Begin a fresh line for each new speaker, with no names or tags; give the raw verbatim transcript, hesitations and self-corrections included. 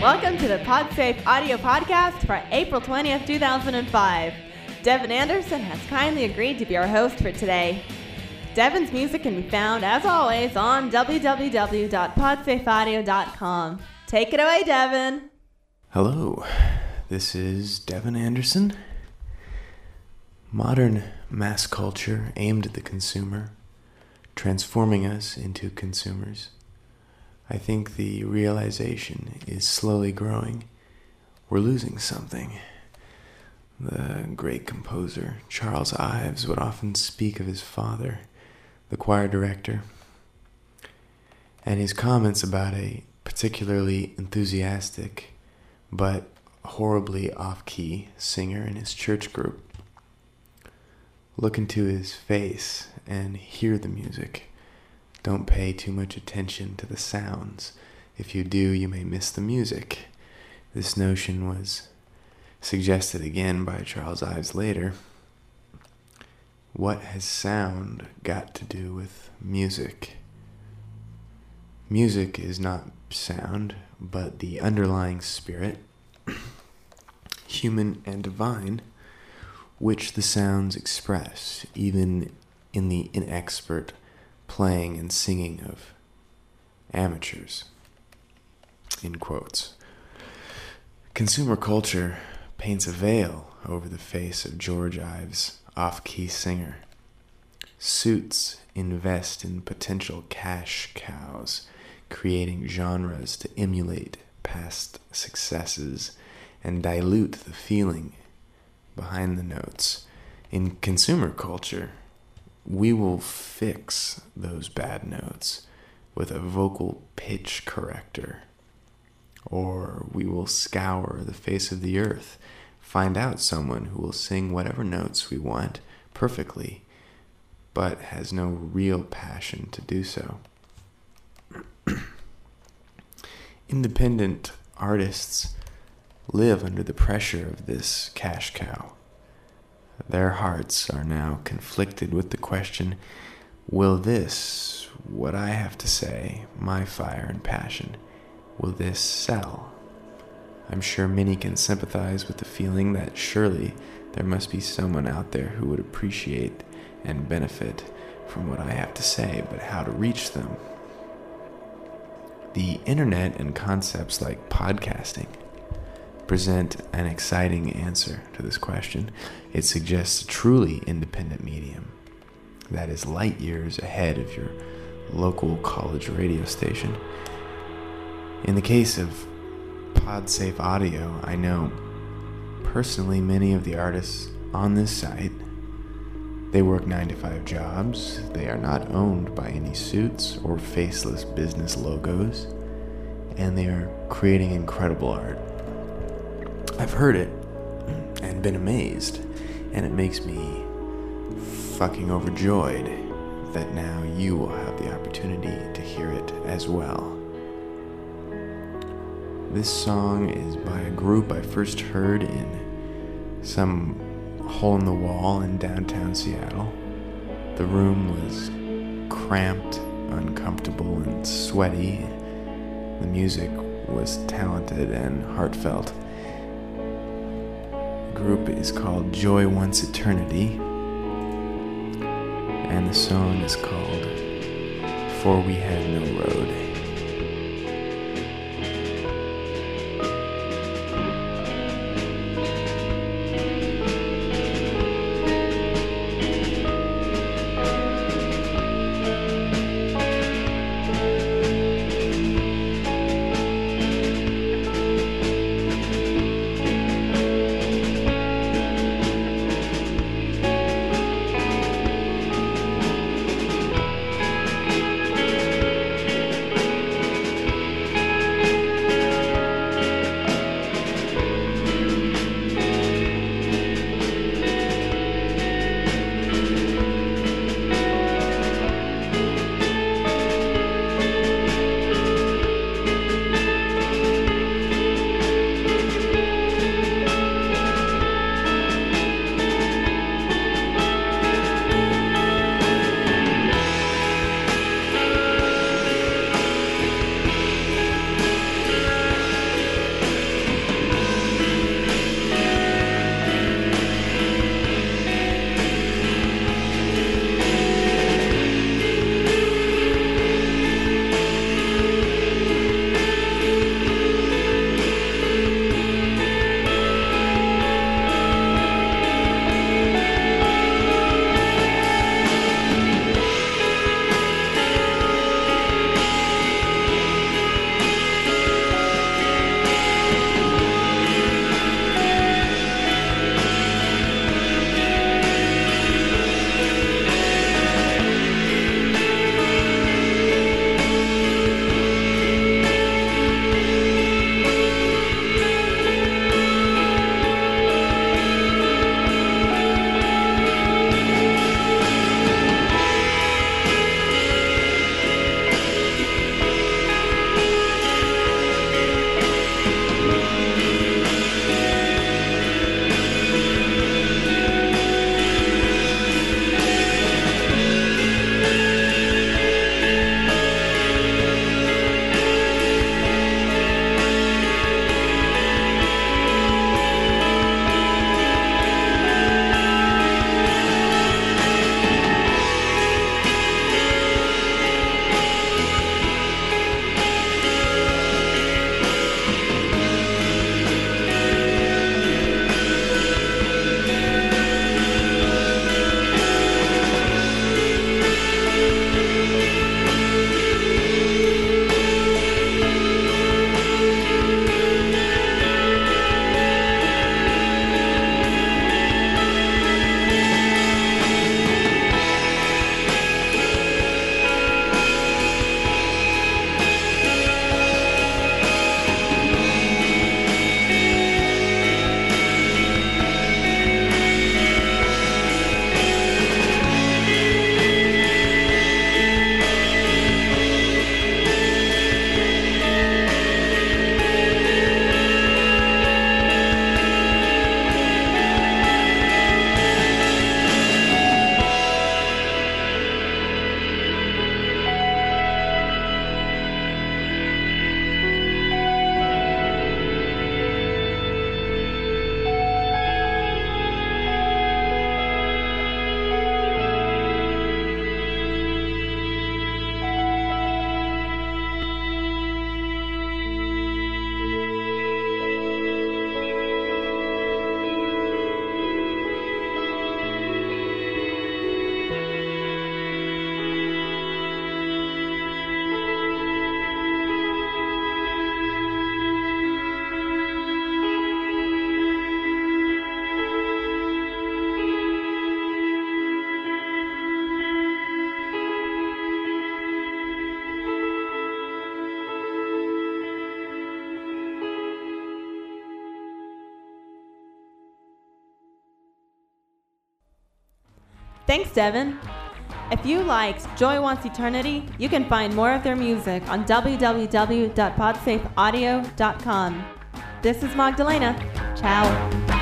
Welcome to the PodSafe audio podcast for April twentieth, two thousand five. Devin Anderson has kindly agreed to be our host for today. Devin's music can be found, as always, on w w w dot pod safe audio dot com. Take it away, Devin.
Hello, this is Devin Anderson. Modern mass culture aimed at the consumer, transforming us into consumers. I think the realization is slowly growing. We're losing something. The great composer Charles Ives would often speak of his father, the choir director, and his comments about a particularly enthusiastic but horribly off-key singer in his church group. Look into his face and hear the music. Don't pay too much attention to the sounds. If you do, you may miss the music. This notion was suggested again by Charles Ives later. What has sound got to do with music? Music is not sound, but the underlying spirit, human and divine, which the sounds express, even in the inexpert playing and singing of amateurs, in quotes. Consumer culture paints a veil over the face of George Ives' off-key singer. Suits invest in potential cash cows, creating genres to emulate past successes and dilute the feeling behind the notes. In consumer culture, we will fix those bad notes with a vocal pitch corrector, or we will scour the face of the earth, find out someone who will sing whatever notes we want perfectly, but has no real passion to do so. Independent artists live under the pressure of this cash cow. Their hearts are now conflicted with the question, will this, what I have to say, my fire and passion, will this sell? I'm sure many can sympathize with the feeling that surely there must be someone out there who would appreciate and benefit from what I have to say, but how to reach them? The internet and concepts like podcasting present an exciting answer to this question. It suggests a truly independent medium that is light years ahead of your local college radio station. In the case of PodSafe Audio, I know personally many of the artists on this site. They work nine to five jobs. They are not owned by any suits or faceless business logos, and they are creating incredible art. I've heard it and been amazed, and it makes me fucking overjoyed that now you will have the opportunity to hear it as well. This song is by a group I first heard in some hole in the wall in downtown Seattle. The room was cramped, uncomfortable, and sweaty. The music was talented and heartfelt. The group is called Joy Once Eternity, and the song is called For We Have No Road.
Thanks, Devin. If you liked Joy Wants Eternity, you can find more of their music on w w w dot podsafe audio dot com. This is Magdalena. Ciao.